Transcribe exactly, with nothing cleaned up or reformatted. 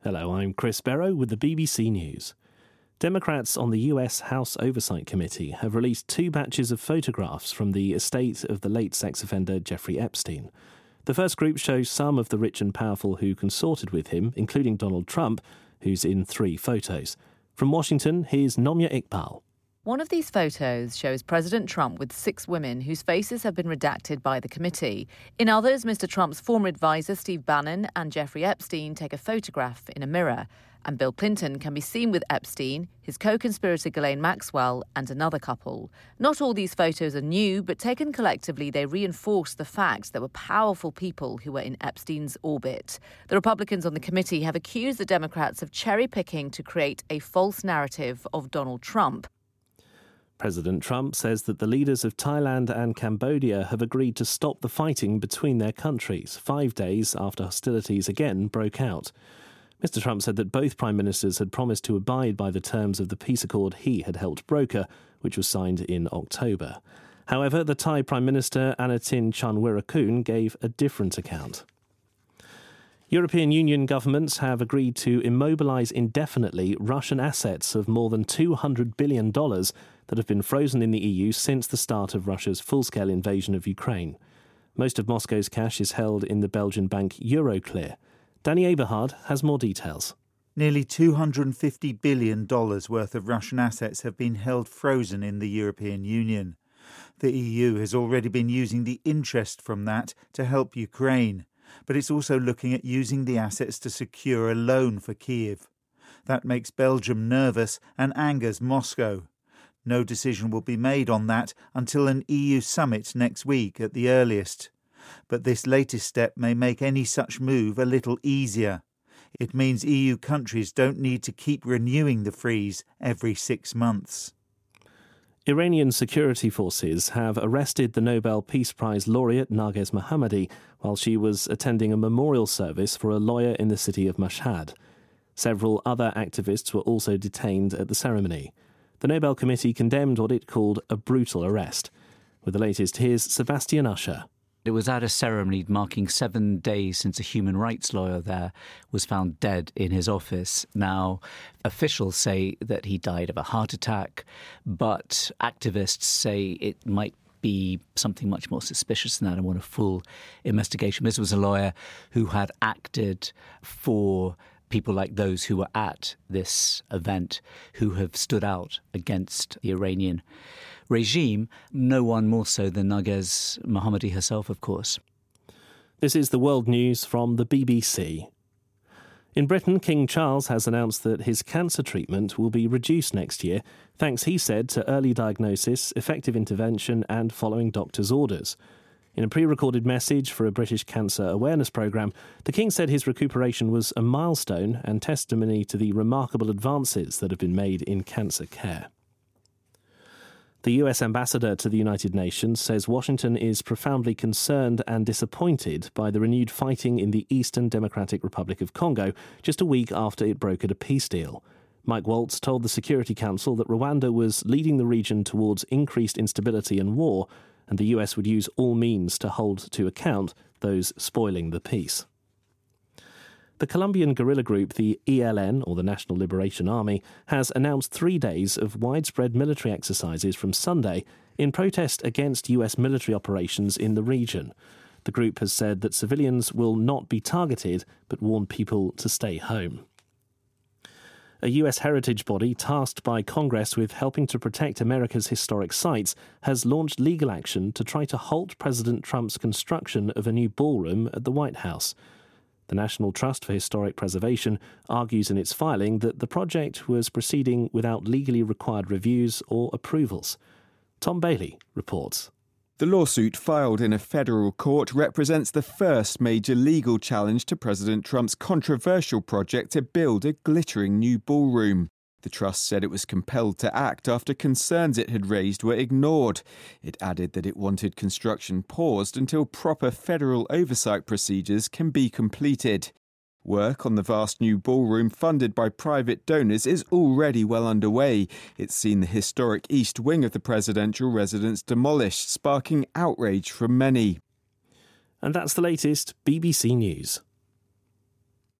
Hello, I'm Chris Barrow with the B B C News. Democrats on the U S House Oversight Committee have released two batches of photographs from the estate of the late sex offender Jeffrey Epstein. The first group shows some of the rich and powerful who consorted with him, including Donald Trump, who's in three photos. From Washington, here's Nomia Iqbal. One of these photos shows President Trump with six women whose faces have been redacted by the committee. In others, Mister Trump's former advisor Steve Bannon and Jeffrey Epstein take a photograph in a mirror. And Bill Clinton can be seen with Epstein, his co-conspirator Ghislaine Maxwell, and another couple. Not all these photos are new, but taken collectively, they reinforce the fact there were powerful people who were in Epstein's orbit. The Republicans on the committee have accused the Democrats of cherry-picking to create a false narrative of Donald Trump. President Trump says that the leaders of Thailand and Cambodia have agreed to stop the fighting between their countries, five days after hostilities again broke out. Mister Trump said that both prime ministers had promised to abide by the terms of the peace accord he had helped broker, which was signed in October. However, the Thai Prime Minister Anutin Charnvirakul gave a different account. European Union governments have agreed to immobilise indefinitely Russian assets of more than two hundred billion dollars that have been frozen in the E U since the start of Russia's full-scale invasion of Ukraine. Most of Moscow's cash is held in the Belgian bank Euroclear. Danny Eberhard has more details. Nearly two hundred fifty billion dollars worth of Russian assets have been held frozen in the European Union. The E U has already been using the interest from that to help Ukraine, but it's also looking at using the assets to secure a loan for Kyiv. That makes Belgium nervous and angers Moscow. No decision will be made on that until an E U summit next week at the earliest. But this latest step may make any such move a little easier. It means E U countries don't need to keep renewing the freeze every six months. Iranian security forces have arrested the Nobel Peace Prize laureate Narges Mohammadi while she was attending a memorial service for a lawyer in the city of Mashhad. Several other activists were also detained at the ceremony. The Nobel Committee condemned what it called a brutal arrest. With the latest, here's Sebastian Usher. It was at a ceremony marking seven days since a human rights lawyer there was found dead in his office. Now, officials say that he died of a heart attack, but activists say it might be something much more suspicious than that and want a full investigation. This was a lawyer who had acted for people like those who were at this event, who have stood out against the Iranian regime, no one more so than Narges Mohammadi herself, of course. This is the world news from the B B C. In Britain, King Charles has announced that his cancer treatment will be reduced next year, thanks, he said, to early diagnosis, effective intervention and following doctor's orders. In a pre-recorded message for a British cancer awareness programme, the King said his recuperation was a milestone and testimony to the remarkable advances that have been made in cancer care. The U S ambassador to the United Nations says Washington is profoundly concerned and disappointed by the renewed fighting in the Eastern Democratic Republic of Congo just a week after it brokered a peace deal. Mike Waltz told the Security Council that Rwanda was leading the region towards increased instability and war, and the U S would use all means to hold to account those spoiling the peace. The Colombian guerrilla group, the E L N, or the National Liberation Army, has announced three days of widespread military exercises from Sunday in protest against U S military operations in the region. The group has said that civilians will not be targeted, but warned people to stay home. A U S heritage body tasked by Congress with helping to protect America's historic sites has launched legal action to try to halt President Trump's construction of a new ballroom at the White House. The National Trust for Historic Preservation argues in its filing that the project was proceeding without legally required reviews or approvals. Tom Bailey reports. The lawsuit filed in a federal court represents the first major legal challenge to President Trump's controversial project to build a glittering new ballroom. The trust said it was compelled to act after concerns it had raised were ignored. It added that it wanted construction paused until proper federal oversight procedures can be completed. Work on the vast new ballroom, funded by private donors, is already well underway. It's seen the historic east wing of the presidential residence demolished, sparking outrage from many. And that's the latest B B C News.